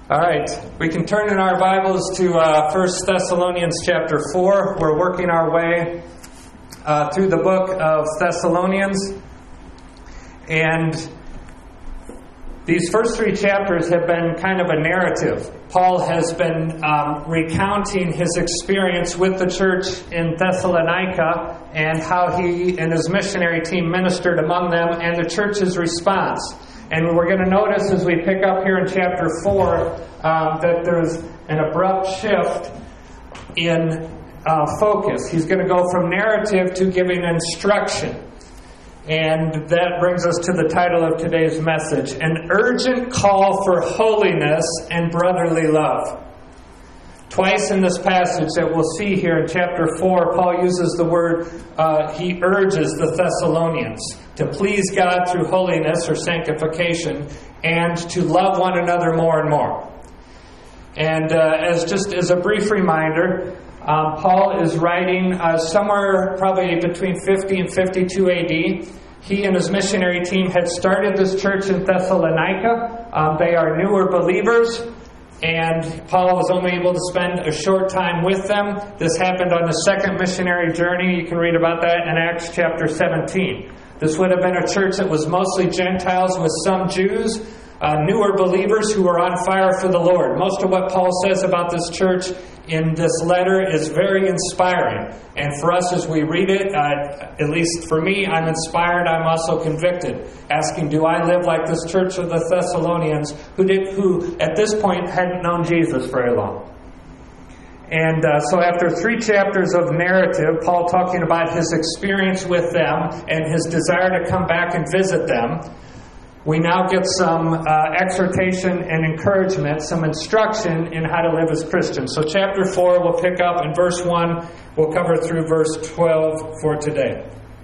All right, we can turn in our Bibles to 1 Thessalonians chapter 4. We're working our way through the book of Thessalonians. And these first three chapters have been kind of a narrative. Paul has been recounting his experience with the church in Thessalonica and how he and his missionary team ministered among them and the church's response. And we're going to notice as we pick up here in chapter 4 that there's an abrupt shift in focus. He's going to go from narrative to giving instruction. And that brings us to the title of today's message, An Urgent Call for Holiness and Brotherly Love. Twice in this passage that we'll see here in chapter 4, Paul uses the word, he urges the Thessalonians to please God through holiness or sanctification and to love one another more and more. And as a brief reminder, Paul is writing somewhere probably between 50 and 52 AD. He and his missionary team had started this church in Thessalonica. They are newer believers, and Paul was only able to spend a short time with them. This happened on the second missionary journey. You can read about that in Acts chapter 17. This would have been a church that was mostly Gentiles with some Jews, newer believers who were on fire for the Lord. Most of what Paul says about this church in this letter is very inspiring. And for us as we read it, at least for me, I'm inspired, I'm also convicted. Asking, do I live like this church of the Thessalonians who at this point hadn't known Jesus very long? And so after 3 chapters of narrative, Paul talking about his experience with them and his desire to come back and visit them, we now get some exhortation and encouragement, some instruction in how to live as Christians. So chapter 4, we'll pick up in verse 1. We'll cover through verse 12 for today.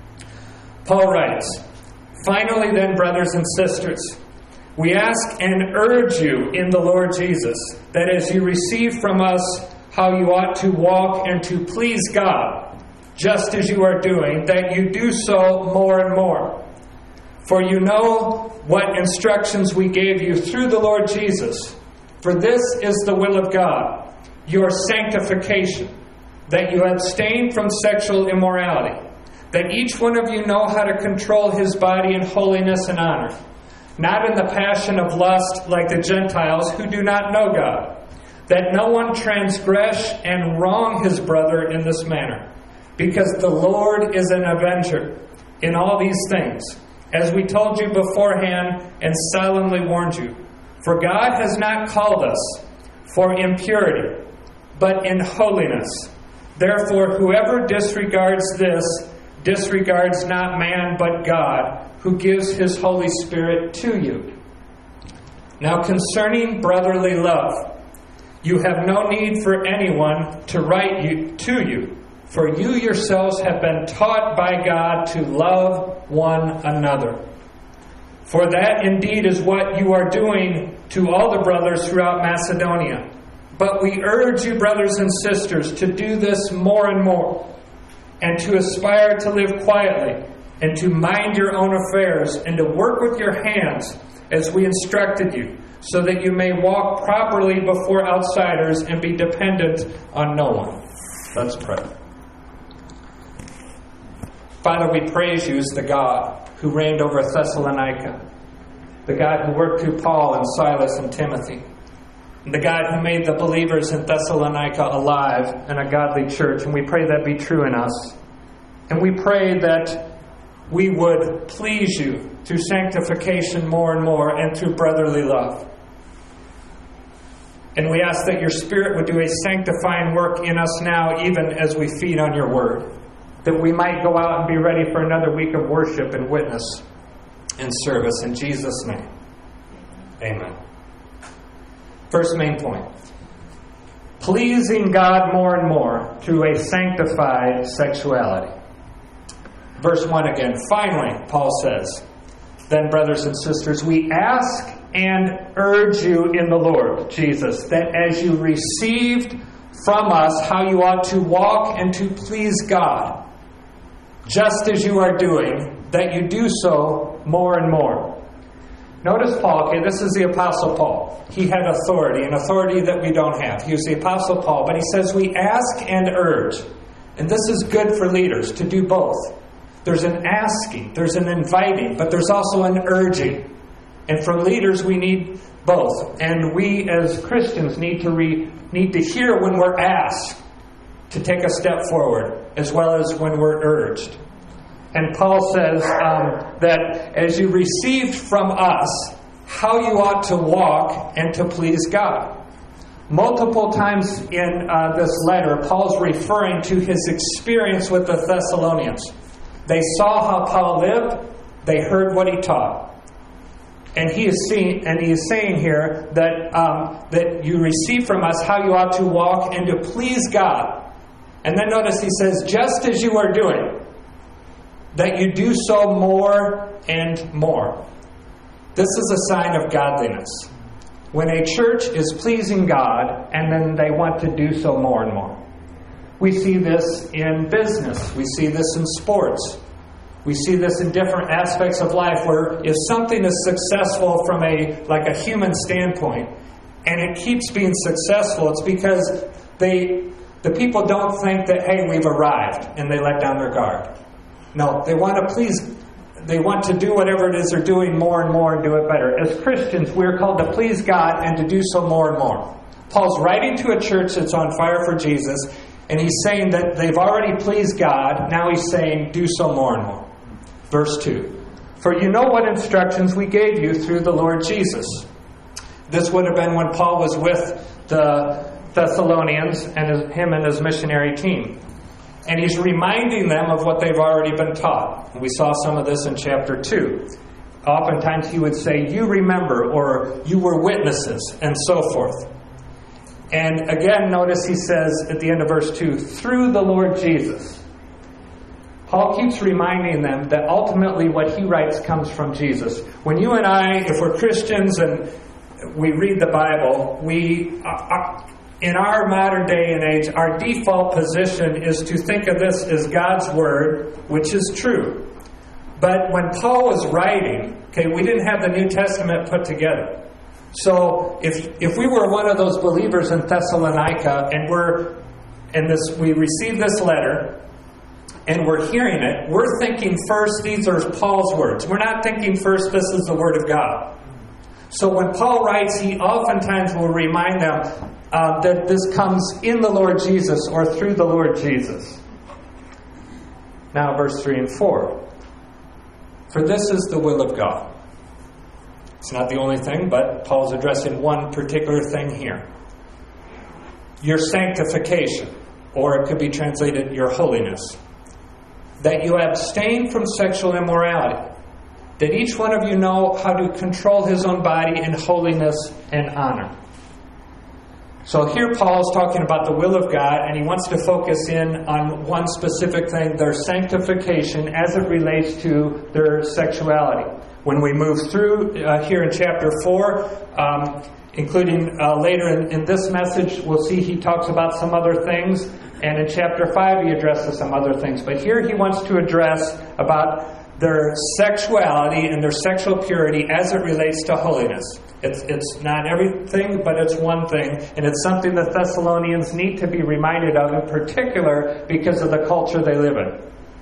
Paul writes, Finally then, brothers and sisters, we ask and urge you in the Lord Jesus, that as you receive from us how you ought to walk and to please God, just as you are doing, that you do so more and more. For you know what instructions we gave you through the Lord Jesus. For this is the will of God, your sanctification, that you abstain from sexual immorality, that each one of you know how to control his body in holiness and honor, not in the passion of lust like the Gentiles who do not know God, that no one transgress and wrong his brother in this manner, because the Lord is an avenger in all these things, as we told you beforehand and solemnly warned you. For God has not called us for impurity, but in holiness. Therefore, whoever disregards this disregards not man but God, who gives his Holy Spirit to you. Now concerning brotherly love, you have no need for anyone to write to you, for you yourselves have been taught by God to love one another. For that indeed is what you are doing to all the brothers throughout Macedonia. But we urge you, brothers and sisters, to do this more and more, and to aspire to live quietly, and to mind your own affairs, and to work with your hands as we instructed you, so that you may walk properly before outsiders and be dependent on no one. Let's pray. Father, we praise you as the God who reigned over Thessalonica, the God who worked through Paul and Silas and Timothy, and the God who made the believers in Thessalonica alive and a godly church. And we pray that be true in us. And we pray that we would please you through sanctification more and more and through brotherly love. And we ask that your Spirit would do a sanctifying work in us now, even as we feed on your word, that we might go out and be ready for another week of worship and witness and service. In Jesus' name, amen. First main point, pleasing God more and more through a sanctified sexuality. Verse 1 again, finally, Paul says, then, brothers and sisters, we ask and urge you in the Lord Jesus, that as you received from us how you ought to walk and to please God, just as you are doing, that you do so more and more. Notice Paul, okay, this is the Apostle Paul. He had authority, an authority that we don't have. He was the Apostle Paul, but he says we ask and urge. And this is good for leaders, to do both. There's an asking, there's an inviting, but there's also an urging. And for leaders, we need both. And we as Christians need to hear when we're asked to take a step forward, as well as when we're urged. And Paul says that as you received from us how you ought to walk and to please God. Multiple times in this letter, Paul's referring to his experience with the Thessalonians. They saw how Paul lived. They heard what he taught. And he is saying here that you receive from us how you ought to walk and to please God. And then notice he says, just as you are doing, that you do so more and more. This is a sign of godliness. When a church is pleasing God, and then they want to do so more and more. We see this in business. We see this in sports. We see this in different aspects of life where if something is successful from a human standpoint, and it keeps being successful, it's because the people don't think that, hey, we've arrived, and they let down their guard. No, they want to please. They want to do whatever it is they're doing more and more and do it better. As Christians, we're called to please God and to do so more and more. Paul's writing to a church that's on fire for Jesus, and he's saying that they've already pleased God. Now he's saying, do so more and more. Verse 2. For you know what instructions we gave you through the Lord Jesus. This would have been when Paul was with the Thessalonians and him and his missionary team. And he's reminding them of what they've already been taught. And we saw some of this in chapter 2. Oftentimes he would say, you remember, or you were witnesses, and so forth. And again, notice he says at the end of verse 2, through the Lord Jesus. Paul keeps reminding them that ultimately what he writes comes from Jesus. When you and I, if we're Christians and we read the Bible, in our modern day and age, our default position is to think of this as God's Word, which is true. But when Paul was writing, we didn't have the New Testament put together. So if we were one of those believers in Thessalonica and we receive this letter and we're hearing it, we're thinking first these are Paul's words. We're not thinking first this is the Word of God. So when Paul writes, he oftentimes will remind them that this comes in the Lord Jesus or through the Lord Jesus. Now verse 3 and 4. For this is the will of God. It's not the only thing, but Paul's addressing one particular thing here. Your sanctification, or it could be translated your holiness. That you abstain from sexual immorality. That each one of you know how to control his own body in holiness and honor. So here Paul is talking about the will of God, and he wants to focus in on one specific thing, their sanctification as it relates to their sexuality. When we move through here in chapter 4, including later in this message, we'll see he talks about some other things, and in chapter 5 he addresses some other things. But here he wants to address about their sexuality and their sexual purity as it relates to holiness. It's not everything, but it's one thing. And it's something the Thessalonians need to be reminded of, in particular because of the culture they live in.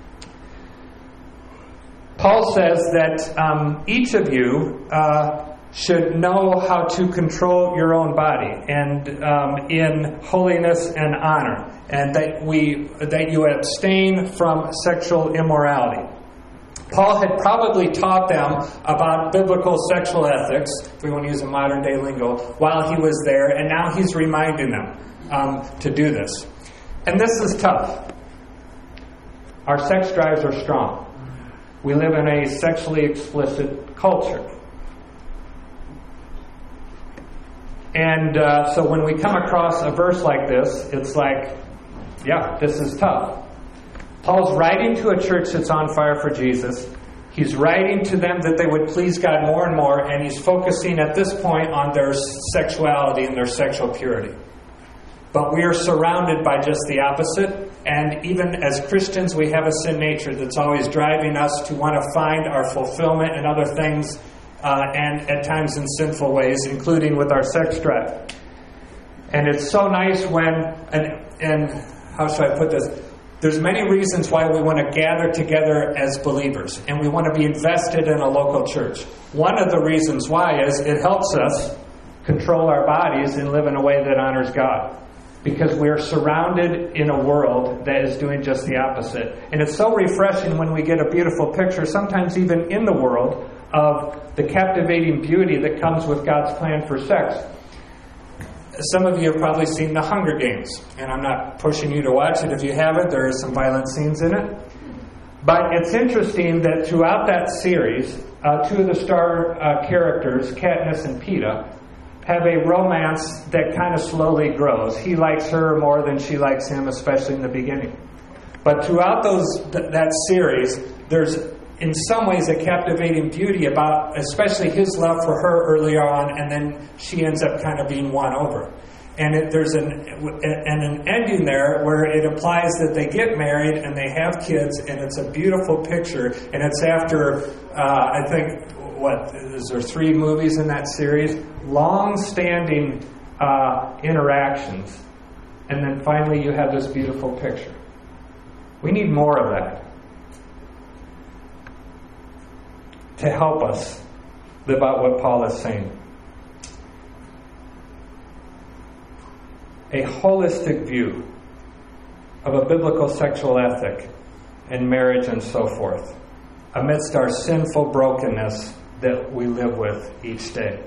Paul says that each of you should know how to control your own body and in holiness and honor, and that you abstain from sexual immorality. Paul had probably taught them about biblical sexual ethics, if we want to use a modern day lingo, while he was there, and now he's reminding them to do this. And this is tough. Our sex drives are strong. We live in a sexually explicit culture. And so when we come across a verse like this, it's like, yeah, this is tough. Paul's writing to a church that's on fire for Jesus. He's writing to them that they would please God more and more, and he's focusing at this point on their sexuality and their sexual purity. But we are surrounded by just the opposite, and even as Christians, we have a sin nature that's always driving us to want to find our fulfillment in other things and at times in sinful ways, including with our sex drive. And it's so nice when, and how should I put this? There's many reasons why we want to gather together as believers, and we want to be invested in a local church. One of the reasons why is it helps us control our bodies and live in a way that honors God, because we're surrounded in a world that is doing just the opposite. And it's so refreshing when we get a beautiful picture, sometimes even in the world, of the captivating beauty that comes with God's plan for sex. Some of you have probably seen The Hunger Games, and I'm not pushing you to watch it. If you haven't, there are some violent scenes in it. But it's interesting that throughout that series, two of the star characters, Katniss and Peeta, have a romance that kind of slowly grows. He likes her more than she likes him, especially in the beginning. But throughout that series, there's in some ways a captivating beauty about especially his love for her early on, and then she ends up kind of being won over. And there's an ending there where it implies that they get married and they have kids, and it's a beautiful picture. And it's after, I think, is there 3 movies in that series? Long-standing interactions. And then finally you have this beautiful picture. We need more of that to help us live out what Paul is saying. A holistic view of a biblical sexual ethic in marriage and so forth, amidst our sinful brokenness that we live with each day.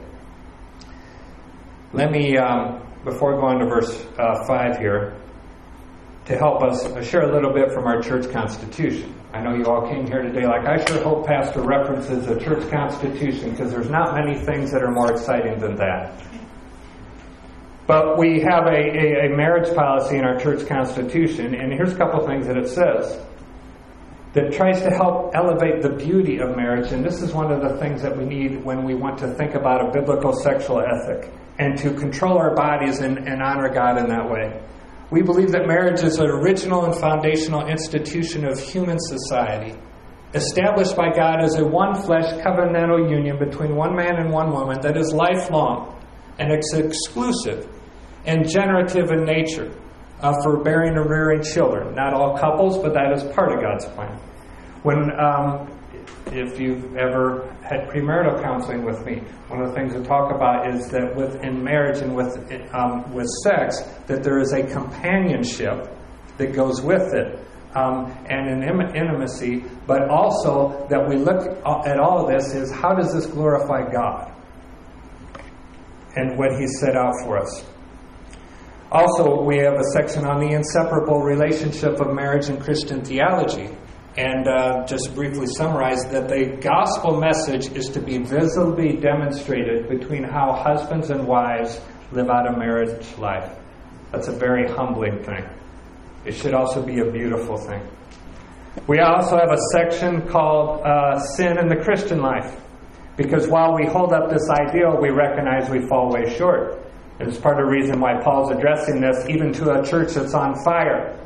Let me, before going to verse 5 here, to help us share a little bit from our church constitution. I know you all came here today like, I sure hope Pastor references the church constitution, because there's not many things that are more exciting than that. But we have a marriage policy in our church constitution, and here's a couple things that it says that tries to help elevate the beauty of marriage. And this is one of the things that we need when we want to think about a biblical sexual ethic and to control our bodies and honor God in that way. We believe that marriage is an original and foundational institution of human society, established by God as a one-flesh covenantal union between one man and one woman that is lifelong and exclusive and generative in nature for bearing and rearing children. Not all couples, but that is part of God's plan. When, if you've ever had premarital counseling with me, one of the things we talk about is that within marriage and with sex, that there is a companionship that goes with it, and an intimacy, but also that we look at all of this is, how does this glorify God and what He set out for us? Also, we have a section on the inseparable relationship of marriage and Christian theology. And just briefly summarize that the gospel message is to be visibly demonstrated between how husbands and wives live out a marriage life. That's a very humbling thing. It should also be a beautiful thing. We also have a section called Sin in the Christian Life. Because while we hold up this ideal, we recognize we fall way short. And it's part of the reason why Paul's addressing this even to a church that's on fire.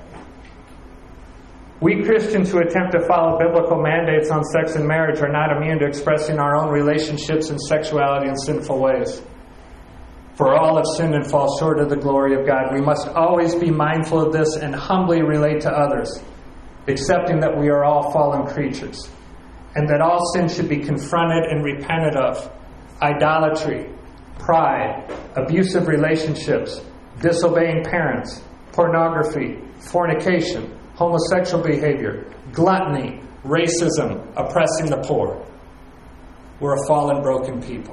We Christians who attempt to follow biblical mandates on sex and marriage are not immune to expressing our own relationships and sexuality in sinful ways. For all have sinned and fall short of the glory of God. We must always be mindful of this and humbly relate to others, accepting that we are all fallen creatures, and that all sin should be confronted and repented of. Idolatry, pride, abusive relationships, disobeying parents, pornography, fornication, homosexual behavior, gluttony, racism, oppressing the poor. We're a fallen, broken people.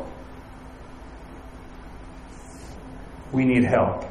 We need help.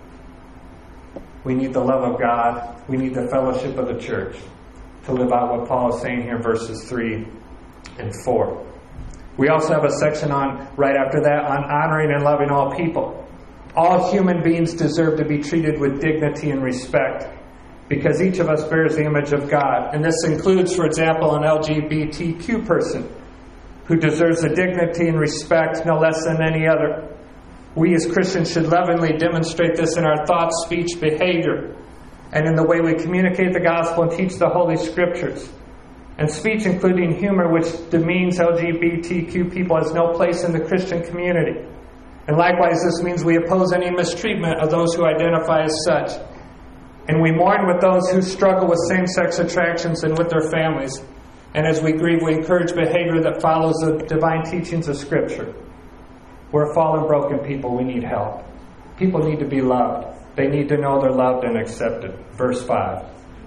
We need the love of God. We need the fellowship of the church to live out what Paul is saying here in verses 3 and 4. We also have a section on, right after that, on honoring and loving all people. All human beings deserve to be treated with dignity and respect, because each of us bears the image of God. And this includes, for example, an LGBTQ person who deserves the dignity and respect no less than any other. We as Christians should lovingly demonstrate this in our thoughts, speech, behavior, and in the way we communicate the gospel and teach the Holy Scriptures. And speech, including humor, which demeans LGBTQ people, has no place in the Christian community. And likewise, this means we oppose any mistreatment of those who identify as such. And we mourn with those who struggle with same-sex attractions and with their families. And as we grieve, we encourage behavior that follows the divine teachings of Scripture. We're fallen, broken people. We need help. People need to be loved. They need to know they're loved and accepted. Verse 5.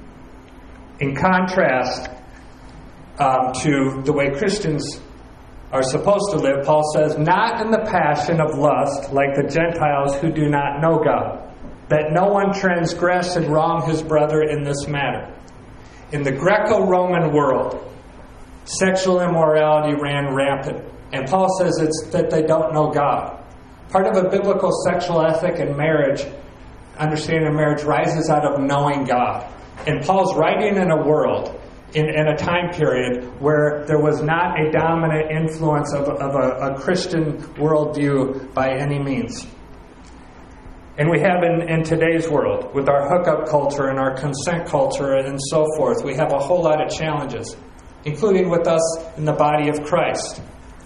In contrast to the way Christians are supposed to live, Paul says, not in the passion of lust like the Gentiles who do not know God, that no one transgress and wrong his brother in this matter. In the Greco-Roman world, sexual immorality ran rampant. And Paul says it's that they don't know God. Part of a biblical sexual ethic in marriage, understanding of marriage, rises out of knowing God. And Paul's writing in a world, in a time period where there was not a dominant influence of a Christian worldview by any means. And we have in today's world, with our hookup culture and our consent culture and so forth, we have a whole lot of challenges, including with us in the body of Christ.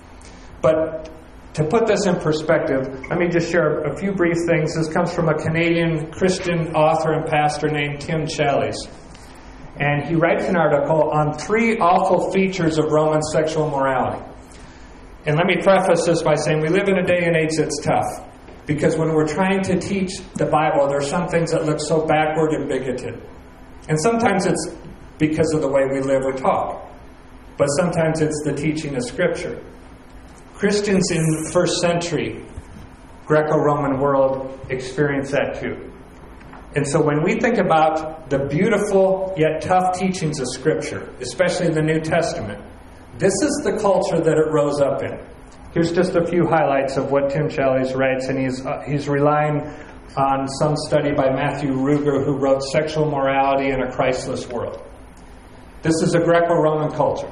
But to put this in perspective, let me just share a few brief things. This comes from a Canadian Christian author and pastor named Tim Challies. And he writes an article on 3 awful features of Roman sexual morality. And let me preface this by saying we live in a day and age that's tough. Because when we're trying to teach the Bible, there are some things that look so backward and bigoted. And sometimes it's because of the way we live or talk. But sometimes it's the teaching of Scripture. Christians in the first century Greco-Roman world experienced that too. And so when we think about the beautiful yet tough teachings of Scripture, especially in the New Testament, this is the culture that it rose up in. Here's just a few highlights of what Tim Challies writes, and he's relying on some study by Matthew Ruger, who wrote Sexual Morality in a Christless World. This is a Greco-Roman culture.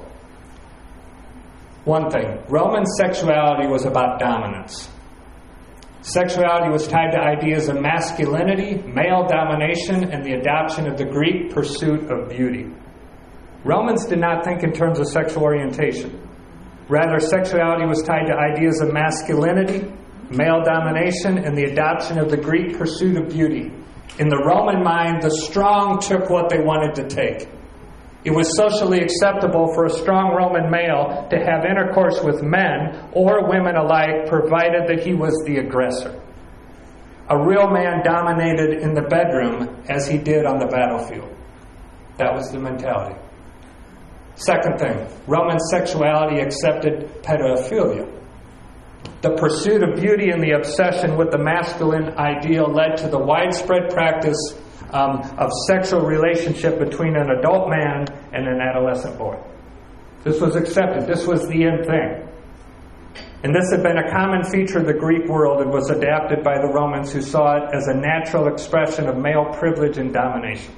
One thing, Roman sexuality was about dominance. Sexuality was tied to ideas of masculinity, male domination, and the adoption of the Greek pursuit of beauty. Romans did not think in terms of sexual orientation. Rather, sexuality was tied to ideas of masculinity, male domination, and the adoption of the Greek pursuit of beauty. In the Roman mind, the strong took what they wanted to take. It was socially acceptable for a strong Roman male to have intercourse with men or women alike, provided that he was the aggressor. A real man dominated in the bedroom as he did on the battlefield. That was the mentality. Second thing, Roman sexuality accepted pedophilia. The pursuit of beauty and the obsession with the masculine ideal led to the widespread practice of sexual relationship between an adult man and an adolescent boy. This was accepted. This was the in thing. And this had been a common feature of the Greek world and was adapted by the Romans, who saw it as a natural expression of male privilege and domination.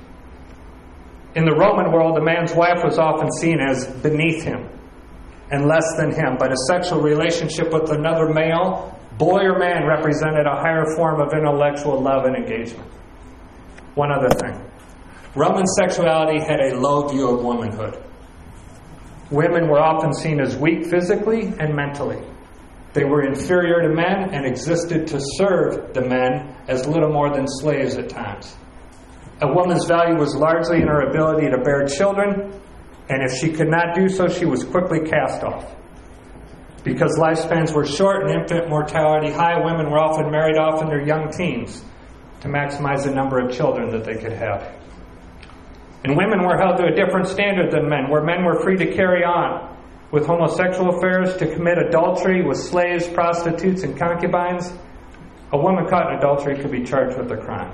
In the Roman world, a man's wife was often seen as beneath him and less than him, but a sexual relationship with another male, boy or man, represented a higher form of intellectual love and engagement. One other thing. Roman sexuality had a low view of womanhood. Women were often seen as weak physically and mentally. They were inferior to men and existed to serve the men as little more than slaves at times. A woman's value was largely in her ability to bear children, and if she could not do so, she was quickly cast off. Because lifespans were short and infant mortality high, women were often married off in their young teens to maximize the number of children that they could have. And women were held to a different standard than men, where men were free to carry on with homosexual affairs, to commit adultery with slaves, prostitutes, and concubines. A woman caught in adultery could be charged with a crime.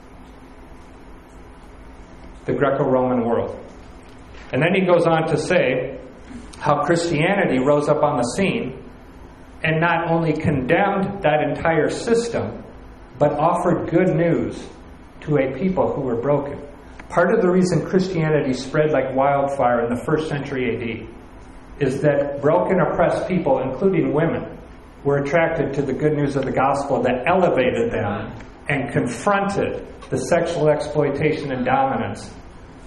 The Greco-Roman world. And then he goes on to say how Christianity rose up on the scene and not only condemned that entire system, but offered good news to a people who were broken. Part of the reason Christianity spread like wildfire in the first century AD is that broken, oppressed people, including women, were attracted to the good news of the gospel that elevated them and confronted the sexual exploitation and dominance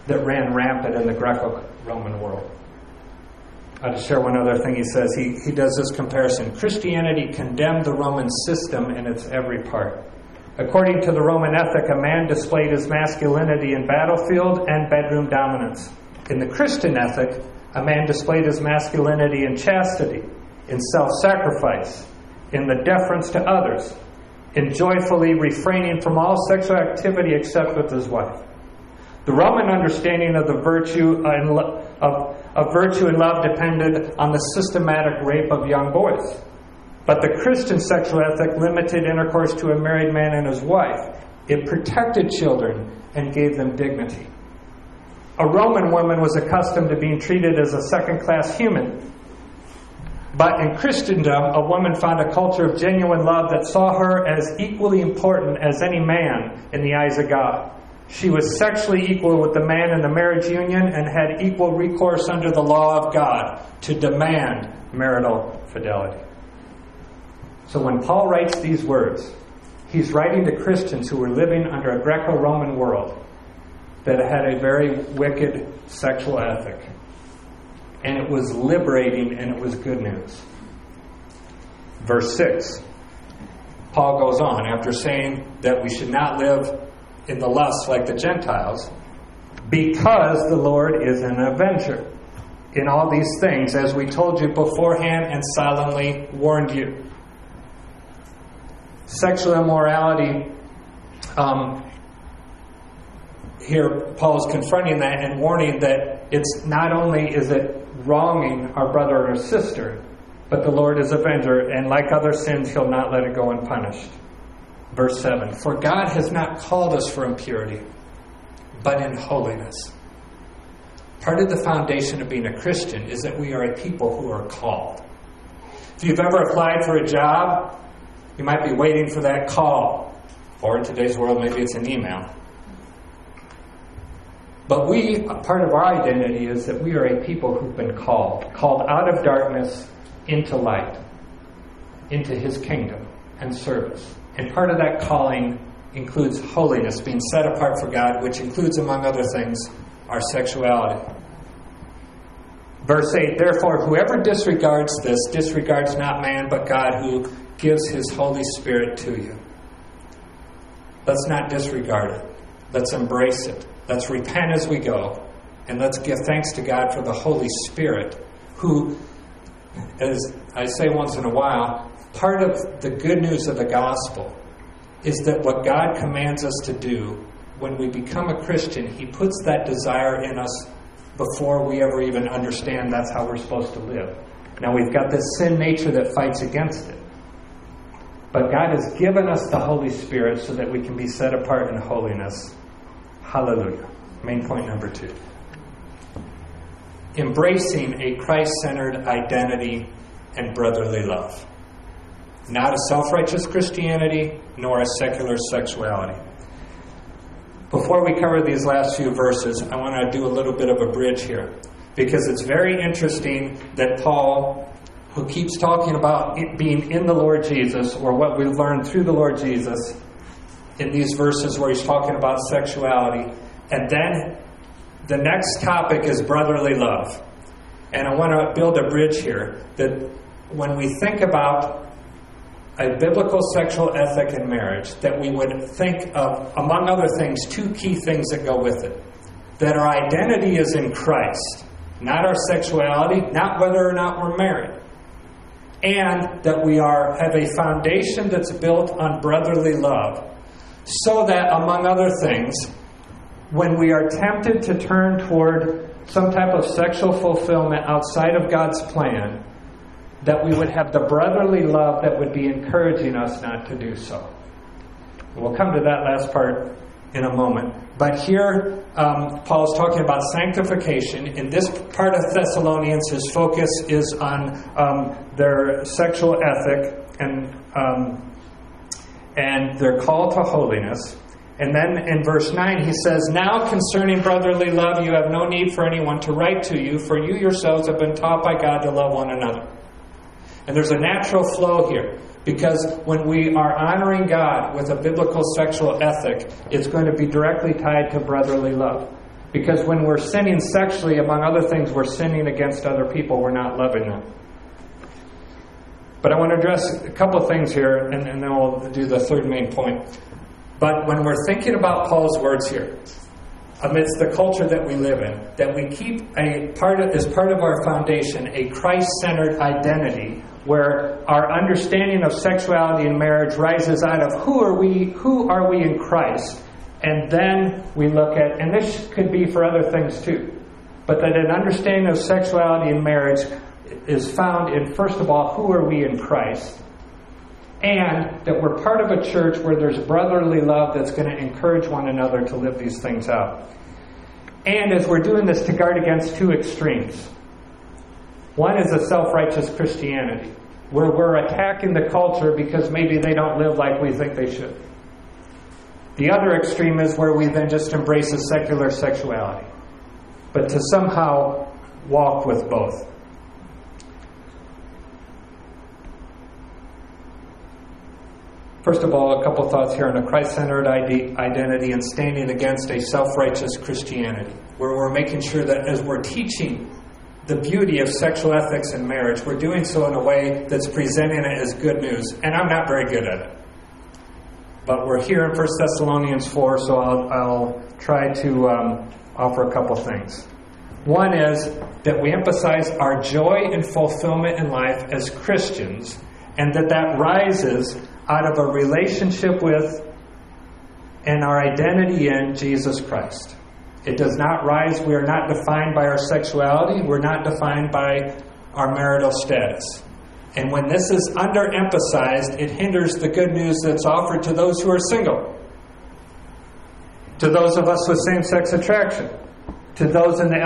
that ran rampant in the Greco-Roman world. I'll just share one other thing he says. He does this comparison. Christianity condemned the Roman system in its every part. According to the Roman ethic, a man displayed his masculinity in battlefield and bedroom dominance. In the Christian ethic, a man displayed his masculinity in chastity, in self-sacrifice, in the deference to others, in joyfully refraining from all sexual activity except with his wife. The Roman understanding of the virtue and love depended on the systematic rape of young boys. But the Christian sexual ethic limited intercourse to a married man and his wife. It protected children and gave them dignity. A Roman woman was accustomed to being treated as a second-class human. But in Christendom, a woman found a culture of genuine love that saw her as equally important as any man in the eyes of God. She was sexually equal with the man in the marriage union and had equal recourse under the law of God to demand marital fidelity. So when Paul writes these words, he's writing to Christians who were living under a Greco-Roman world that had a very wicked sexual ethic. And it was liberating and it was good news. Verse 6, Paul goes on, after saying that we should not live in the lust like the Gentiles, because the Lord is an avenger in all these things, as we told you beforehand and solemnly warned you. Sexual immorality, here Paul is confronting that and warning that it's not only is it wronging our brother or sister, but the Lord is avenger, and like other sins, he'll not let it go unpunished. Verse 7, for God has not called us for impurity, but in holiness. Part of the foundation of being a Christian is that we are a people who are called. If you've ever applied for a job, you might be waiting for that call. Or in today's world, maybe it's an email. But part of our identity is that we are a people who've been called out of darkness into light, into His kingdom and service. And part of that calling includes holiness, being set apart for God, which includes, among other things, our sexuality. Verse 8, therefore, whoever disregards this disregards not man, but God, who gives His Holy Spirit to you. Let's not disregard it. Let's embrace it. Let's repent as we go. And let's give thanks to God for the Holy Spirit, who, as I say once in a while, part of the good news of the gospel is that what God commands us to do when we become a Christian, He puts that desire in us before we ever even understand that's how we're supposed to live. Now we've got this sin nature that fights against it. But God has given us the Holy Spirit so that we can be set apart in holiness. Hallelujah. Main point number 2. Embracing a Christ-centered identity and brotherly love. Not a self-righteous Christianity, nor a secular sexuality. Before we cover these last few verses, I want to do a little bit of a bridge here. Because it's very interesting that Paul, who keeps talking about it being in the Lord Jesus, or what we learned through the Lord Jesus, in these verses where he's talking about sexuality, and then the next topic is brotherly love. And I want to build a bridge here, that when we think about a biblical sexual ethic in marriage, that we would think of, among other things, 2 key things that go with it. That our identity is in Christ, not our sexuality, not whether or not we're married. And that we have a foundation that's built on brotherly love, so that, among other things, when we are tempted to turn toward some type of sexual fulfillment outside of God's plan, that we would have the brotherly love that would be encouraging us not to do so. We'll come to that last part in a moment. But here, Paul is talking about sanctification. In this part of Thessalonians, his focus is on their sexual ethic and their call to holiness. And then in verse 9 he says, now concerning brotherly love, you have no need for anyone to write to you, for you yourselves have been taught by God to love one another. And there's a natural flow here, because when we are honoring God with a biblical sexual ethic, it's going to be directly tied to brotherly love. Because when we're sinning sexually, among other things, we're sinning against other people. We're not loving them. But I want to address a couple of things here, and then we'll do the third main point. But when we're thinking about Paul's words here, amidst the culture that we live in, that we keep as part of our foundation a Christ-centered identity, where our understanding of sexuality and marriage rises out of who are we in Christ, and then we look at, and this could be for other things too, but that an understanding of sexuality and marriage is found in, first of all, who are we in Christ, and that we're part of a church where there's brotherly love that's going to encourage one another to live these things out. And as we're doing this, to guard against two extremes. One is a self-righteous Christianity, where we're attacking the culture because maybe they don't live like we think they should. The other extreme is where we then just embrace a secular sexuality, but to somehow walk with both. First of all, a couple thoughts here on a Christ-centered identity and standing against a self-righteous Christianity, where we're making sure that as we're teaching the beauty of sexual ethics in marriage, we're doing so in a way that's presenting it as good news. And I'm not very good at it. But we're here in 1 Thessalonians 4, so I'll try to offer a couple things. One is that we emphasize our joy and fulfillment in life as Christians, and that rises out of a relationship with and our identity in Jesus Christ. It does not rise, we are not defined by our sexuality, we're not defined by our marital status. And when this is underemphasized, it hinders the good news that's offered to those who are single, to those of us with same-sex attraction, to those in the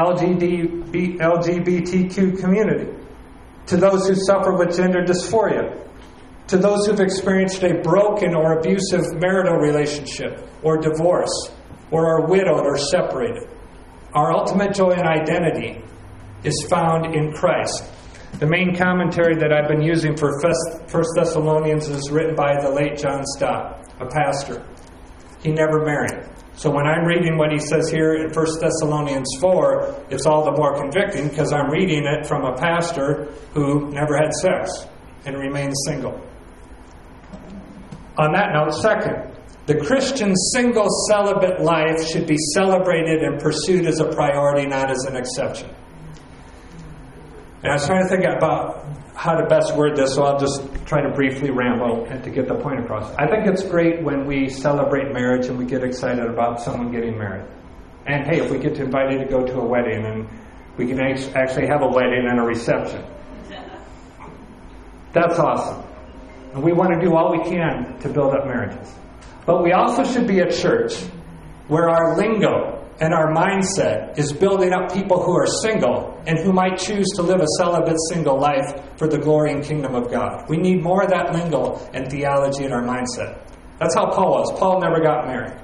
LGBTQ community, to those who suffer with gender dysphoria, to those who've experienced a broken or abusive marital relationship or divorce, or are widowed or separated. Our ultimate joy and identity is found in Christ. The main commentary that I've been using for 1 Thessalonians is written by the late John Stott, a pastor. He never married. So when I'm reading what he says here in 1 Thessalonians 4, it's all the more convicting because I'm reading it from a pastor who never had sex and remains single. On that note, second, the Christian single celibate life should be celebrated and pursued as a priority, not as an exception. And I was trying to think about how to best word this, so I'll just try to briefly ramble and to get the point across. I think it's great when we celebrate marriage and we get excited about someone getting married. And hey, if we get invited to go to a wedding and we can actually have a wedding and a reception. That's awesome. And we want to do all we can to build up marriages. But we also should be a church where our lingo and our mindset is building up people who are single and who might choose to live a celibate single life for the glory and kingdom of God. We need more of that lingo and theology in our mindset. That's how Paul was. Paul never got married.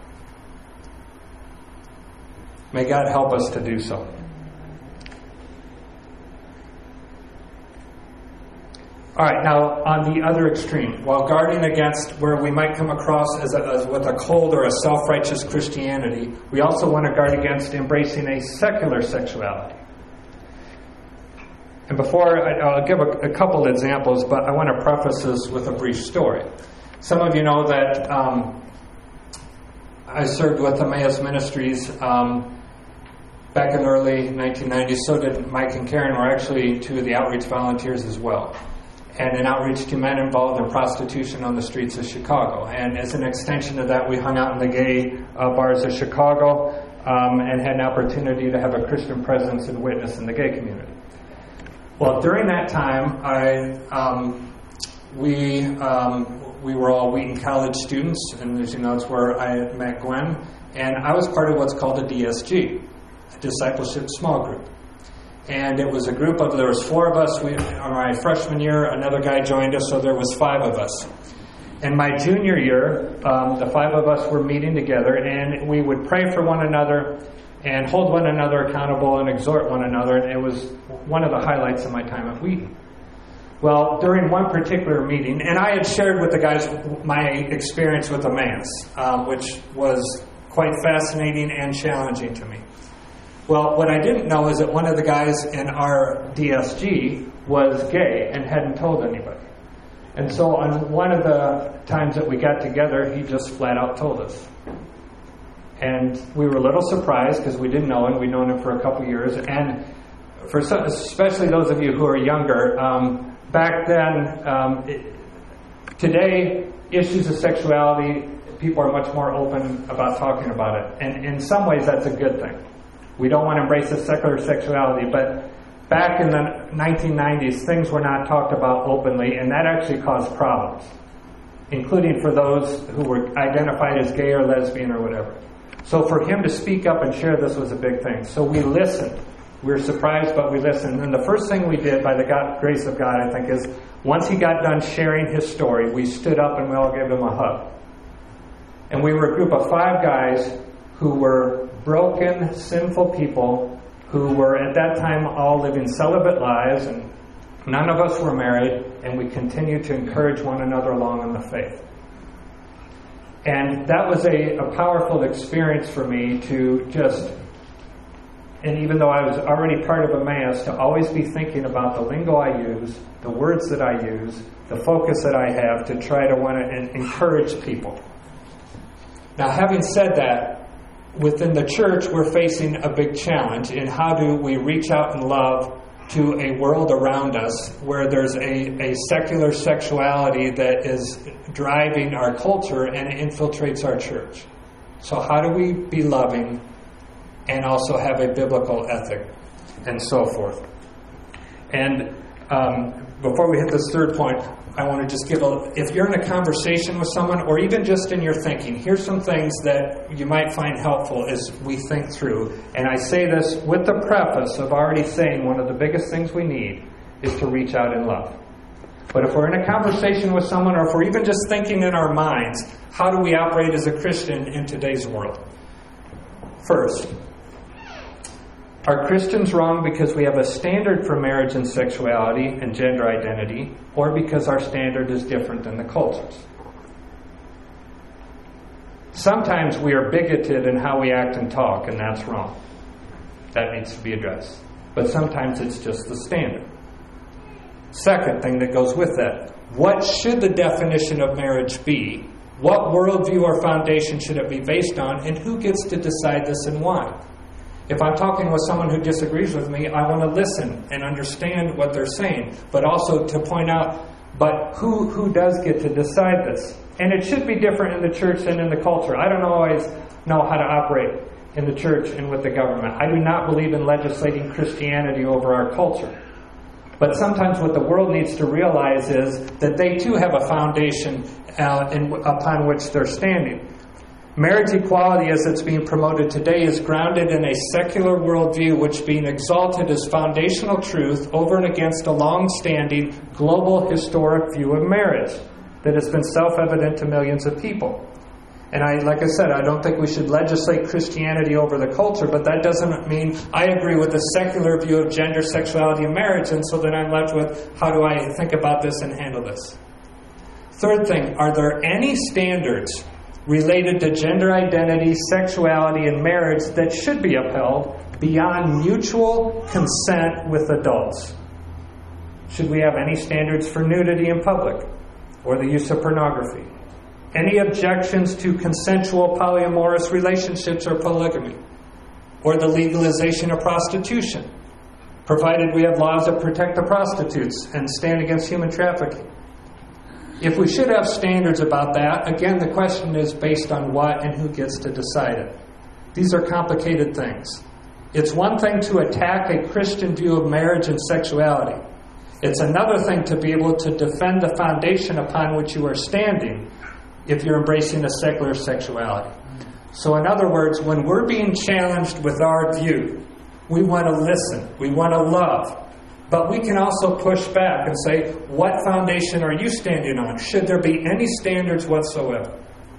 May God help us to do so. All right, now on the other extreme, while guarding against where we might come across as with a cold or a self-righteous Christianity, we also want to guard against embracing a secular sexuality. And before, I'll give a couple examples, but I want to preface this with a brief story. Some of you know that I served with Emmaus Ministries back in the early 1990s. So did Mike and Karen, were actually two of the outreach volunteers as well. And an outreach to men involved in prostitution on the streets of Chicago. And as an extension of that, we hung out in the gay bars of Chicago and had an opportunity to have a Christian presence and witness in the gay community. Well, during that time, we were all Wheaton College students, and as you know, it's where I met Gwen. And I was part of what's called a DSG, a discipleship small group. And it was a group of, there was four of us. On my freshman year, another guy joined us, so there was five of us. In my junior year, the five of us were meeting together, and we would pray for one another and hold one another accountable and exhort one another. And it was one of the highlights of my time at Wheaton. Well, during one particular meeting, and I had shared with the guys my experience with Emmaus, which was quite fascinating and challenging to me. Well, what I didn't know is that one of the guys in our DSG was gay and hadn't told anybody. And so on one of the times that we got together, he just flat out told us. And we were a little surprised because we didn't know him. We'd known him for a couple years. And for some, especially those of you who are younger, back then, today, issues of sexuality, people are much more open about talking about it. And in some ways, that's a good thing. We don't want to embrace a secular sexuality, but back in the 1990s, things were not talked about openly, and that actually caused problems, including for those who were identified as gay or lesbian or whatever. So for him to speak up and share this was a big thing. So we listened. We were surprised, but we listened. And the first thing we did, by the grace of God, I think, is once he got done sharing his story, we stood up and we all gave him a hug. And we were a group of 5 guys who were broken, sinful people who were at that time all living celibate lives, and none of us were married, and we continued to encourage one another along in the faith. And that was a powerful experience for me to just, and even though I was already part of Emmaus, to always be thinking about the lingo I use, the words that I use, the focus that I have to try to want to encourage people. Now, having said that, within the church, we're facing a big challenge in how do we reach out in love to a world around us where there's a secular sexuality that is driving our culture and infiltrates our church. So how do we be loving and also have a biblical ethic and so forth? And before we hit this third point, I want to just give if you're in a conversation with someone or even just in your thinking, here's some things that you might find helpful as we think through. And I say this with the preface of already saying one of the biggest things we need is to reach out in love. But if we're in a conversation with someone or if we're even just thinking in our minds, how do we operate as a Christian in today's world? First, are Christians wrong because we have a standard for marriage and sexuality and gender identity, or because our standard is different than the culture's? Sometimes we are bigoted in how we act and talk, and that's wrong. That needs to be addressed. But sometimes it's just the standard. Second thing that goes with that, what should the definition of marriage be? What worldview or foundation should it be based on, and who gets to decide this and why? If I'm talking with someone who disagrees with me, I want to listen and understand what they're saying, but also to point out, but who does get to decide this? And it should be different in the church than in the culture. I don't always know how to operate in the church and with the government. I do not believe in legislating Christianity over our culture. But sometimes what the world needs to realize is that they too have a foundation upon which they're standing. Marriage equality as it's being promoted today is grounded in a secular worldview which being exalted as foundational truth over and against a long-standing global historic view of marriage that has been self-evident to millions of people. And like I said, I don't think we should legislate Christianity over the culture, but that doesn't mean I agree with the secular view of gender, sexuality, and marriage, and so then I'm left with how do I think about this and handle this? Third thing, are there any standards related to gender identity, sexuality, and marriage that should be upheld beyond mutual consent with adults? Should we have any standards for nudity in public or the use of pornography? Any objections to consensual polyamorous relationships or polygamy or the legalization of prostitution, provided we have laws that protect the prostitutes and stand against human trafficking? If we should have standards about that, again, the question is based on what and who gets to decide it. These are complicated things. It's one thing to attack a Christian view of marriage and sexuality. It's another thing to be able to defend the foundation upon which you are standing if you're embracing a secular sexuality. So in other words, when we're being challenged with our view, we want to listen, we want to love. But we can also push back and say, what foundation are you standing on? Should there be any standards whatsoever?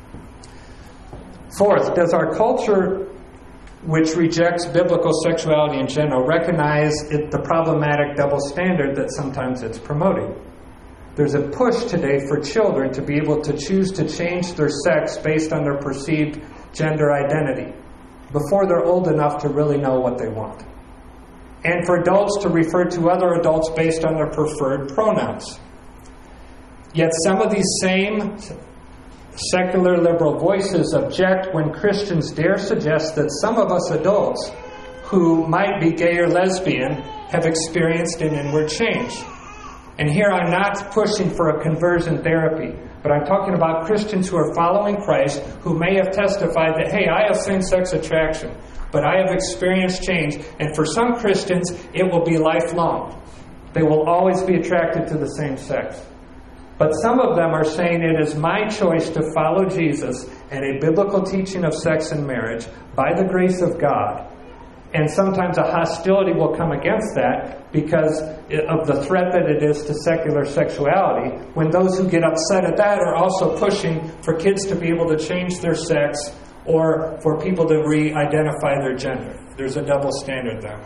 Fourth, does our culture, which rejects biblical sexuality in general, recognize the problematic double standard that sometimes it's promoting? There's a push today for children to be able to choose to change their sex based on their perceived gender identity. before they're old enough to really know what they want. And for adults to refer to other adults based on their preferred pronouns. Yet some of these same secular liberal voices object when Christians dare suggest that some of us adults who might be gay or lesbian have experienced an inward change. And here I'm not pushing for a conversion therapy, but I'm talking about Christians who are following Christ who may have testified that, hey, I have same-sex attraction, but I have experienced change. And for some Christians, it will be lifelong. They will always be attracted to the same sex. But some of them are saying it is my choice to follow Jesus and a biblical teaching of sex and marriage by the grace of God. And sometimes a hostility will come against that because of the threat that it is to secular sexuality, when those who get upset at that are also pushing for kids to be able to change their sex or for people to re-identify their gender. There's a double standard there.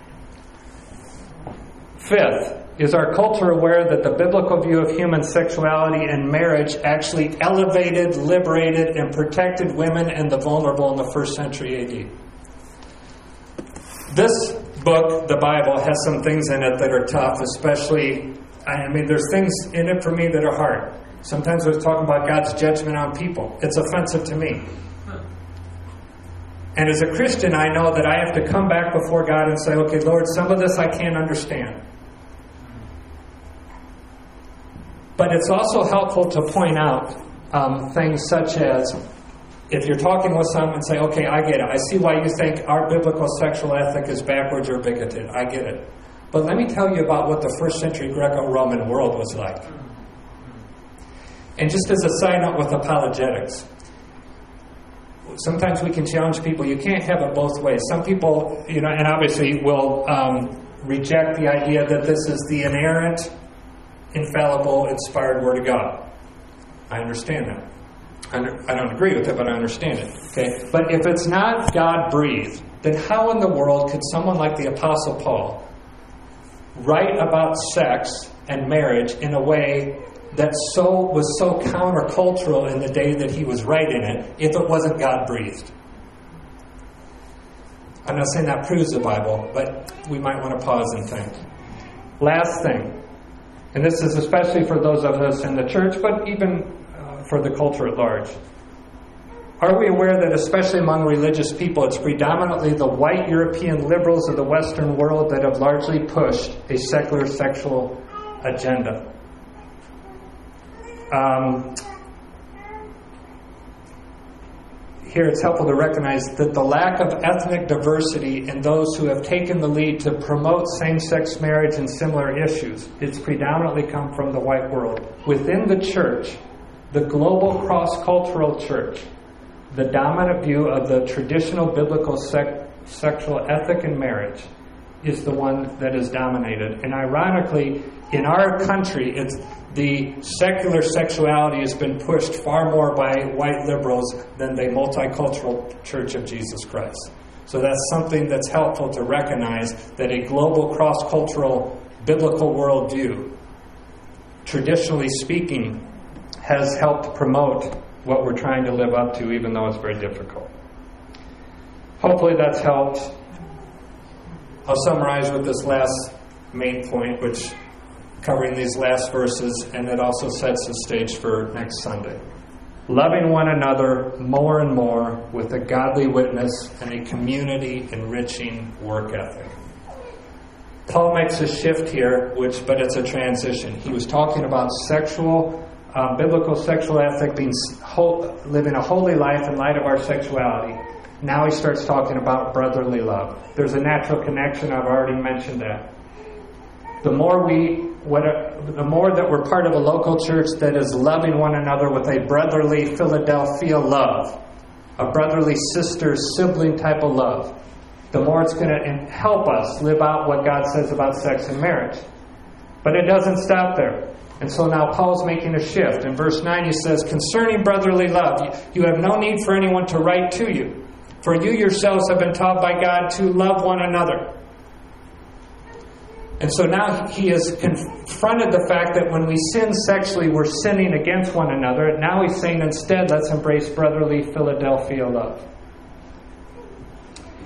Fifth, is our culture aware that the biblical view of human sexuality and marriage actually elevated, liberated, and protected women and the vulnerable in the first century A.D.? This book, the Bible, has some things in it that are tough, especially, there's things in it for me that are hard. Sometimes we're talking about God's judgment on people. It's offensive to me. And as a Christian, I know that I have to come back before God and say, okay, Lord, some of this I can't understand. But it's also helpful to point out things such as, if you're talking with someone and say, okay, I get it. I see why you think our biblical sexual ethic is backwards or bigoted. I get it. But let me tell you about what the first century Greco-Roman world was like. And just as a side note with apologetics, sometimes we can challenge people. You can't have it both ways. Some people, and obviously will reject the idea that this is the inerrant, infallible, inspired Word of God. I understand that. I don't agree with it, but I understand it. Okay? But if it's not God-breathed, then how in the world could someone like the Apostle Paul write about sex and marriage in a way that was so countercultural in the day that he was writing it, if it wasn't God-breathed? I'm not saying that proves the Bible, but we might want to pause and think. Last thing, and this is especially for those of us in the church, but even for the culture at large. Are we aware that especially among religious people, it's predominantly the white European liberals of the Western world that have largely pushed a secular sexual agenda? Here it's helpful to recognize that the lack of ethnic diversity in those who have taken the lead to promote same-sex marriage and similar issues, it's predominantly come from the white world. Within the church, the global cross-cultural church, the dominant view of the traditional biblical sexual ethic in marriage is the one that is dominated. And ironically, in our country, the secular sexuality has been pushed far more by white liberals than the multicultural Church of Jesus Christ. So that's something that's helpful to recognize, that a global cross-cultural biblical worldview, traditionally speaking, has helped promote what we're trying to live up to, even though it's very difficult. Hopefully that's helped. I'll summarize with this last main point, which covering these last verses, and it also sets the stage for next Sunday. Loving one another more and more with a godly witness and a community-enriching work ethic. Paul makes a shift here, but it's a transition. He was talking about biblical sexual ethic, living a holy life in light of our sexuality. Now he starts talking about brotherly love. There's a natural connection. I've already mentioned that. The more that we're part of a local church that is loving one another with a brotherly Philadelphia love, a brotherly sister, sibling type of love, the more it's going to help us live out what God says about sex and marriage. But it doesn't stop there. And so now Paul's making a shift. In verse 9 he says, concerning brotherly love, you have no need for anyone to write to you, for you yourselves have been taught by God to love one another. And so now he has confronted the fact that when we sin sexually, we're sinning against one another. Now he's saying instead, let's embrace brotherly Philadelphia love.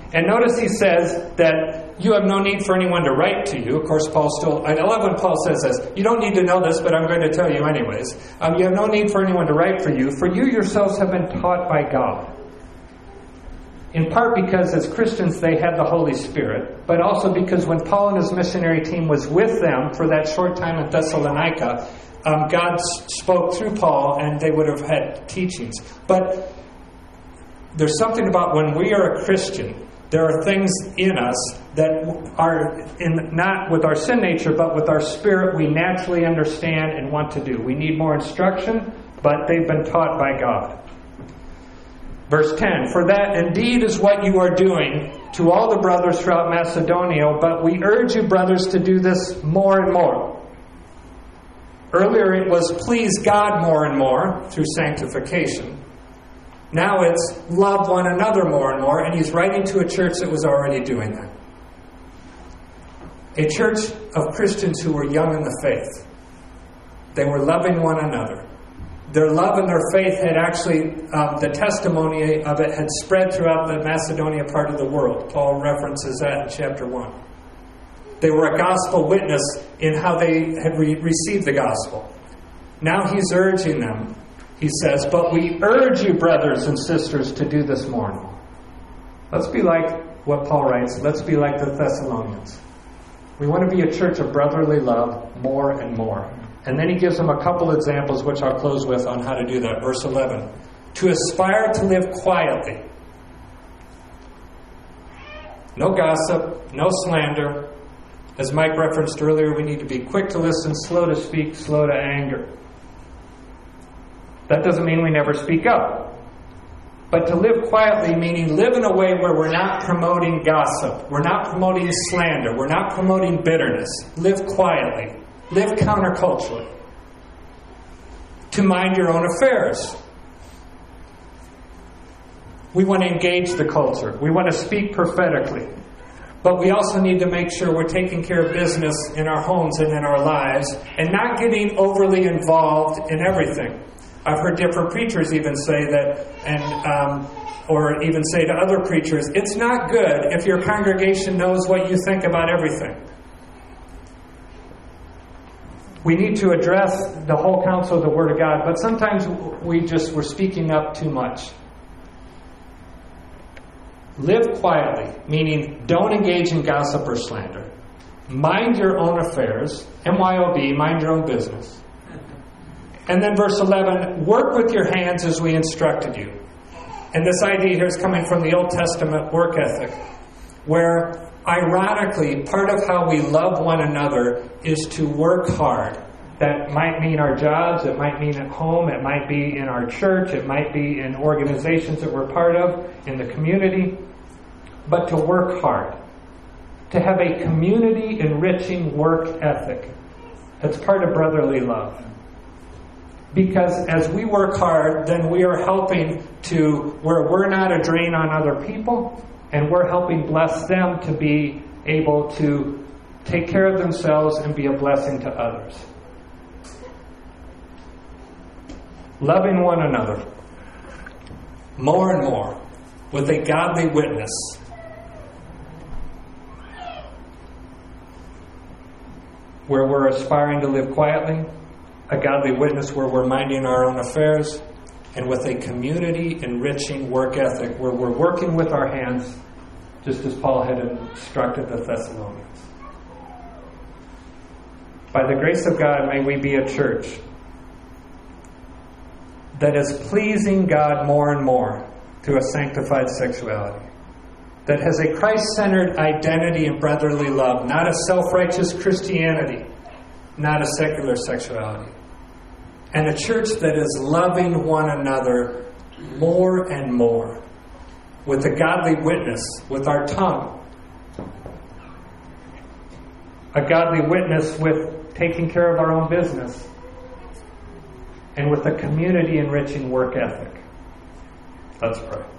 And notice he says that you have no need for anyone to write to you. Of course, I love when Paul says this. You don't need to know this, but I'm going to tell you anyways. You have no need for anyone to write for you yourselves have been taught by God. In part because as Christians they had the Holy Spirit, but also because when Paul and his missionary team was with them for that short time in Thessalonica, God spoke through Paul and they would have had teachings. But there's something about when we are a Christian, there are things in us that are not with our sin nature, but with our spirit we naturally understand and want to do. We need more instruction, but they've been taught by God. Verse 10, for that indeed is what you are doing to all the brothers throughout Macedonia, but we urge you, brothers, to do this more and more. Earlier it was please God more and more through sanctification. Now it's love one another more and more, and he's writing to a church that was already doing that. A church of Christians who were young in the faith. They were loving one another. Their love and their faith had actually, the testimony of it had spread throughout the Macedonia part of the world. Paul references that in chapter 1. They were a gospel witness in how they had received the gospel. Now he's urging them. He says, but we urge you, brothers and sisters, to do this more and more. Let's be like what Paul writes. Let's be like the Thessalonians. We want to be a church of brotherly love more and more. And then he gives them a couple examples, which I'll close with, on how to do that. Verse 11. To aspire to live quietly. No gossip, no slander. As Mike referenced earlier, we need to be quick to listen, slow to speak, slow to anger. That doesn't mean we never speak up. But to live quietly, meaning live in a way where we're not promoting gossip. We're not promoting slander. We're not promoting bitterness. Live quietly. Live counterculturally. To mind your own affairs. We want to engage the culture. We want to speak prophetically. But we also need to make sure we're taking care of business in our homes and in our lives and not getting overly involved in everything. I've heard different preachers even say that, or even say to other preachers, it's not good if your congregation knows what you think about everything. We need to address the whole counsel of the Word of God, but sometimes we're speaking up too much. Live quietly, meaning don't engage in gossip or slander. Mind your own affairs, MYOB, mind your own business. And then verse 11, work with your hands as we instructed you. And this idea here is coming from the Old Testament work ethic, where ironically, part of how we love one another is to work hard. That might mean our jobs, it might mean at home, it might be in our church, it might be in organizations that we're part of, in the community. But to work hard. To have a community-enriching work ethic. That's part of brotherly love. Because as we work hard, then we are helping to, where we're not a drain on other people, and we're helping bless them to be able to take care of themselves and be a blessing to others. Loving one another more and more with a godly witness. Where we're aspiring to live quietly, a godly witness where we're minding our own affairs, and with a community-enriching work ethic where we're working with our hands, just as Paul had instructed the Thessalonians. By the grace of God, may we be a church that is pleasing God more and more through a sanctified sexuality. That has a Christ-centered identity and brotherly love, not a self-righteous Christianity, not a secular sexuality. And a church that is loving one another more and more, with a godly witness, with our tongue. A godly witness with taking care of our own business. And with a community-enriching work ethic. Let's pray.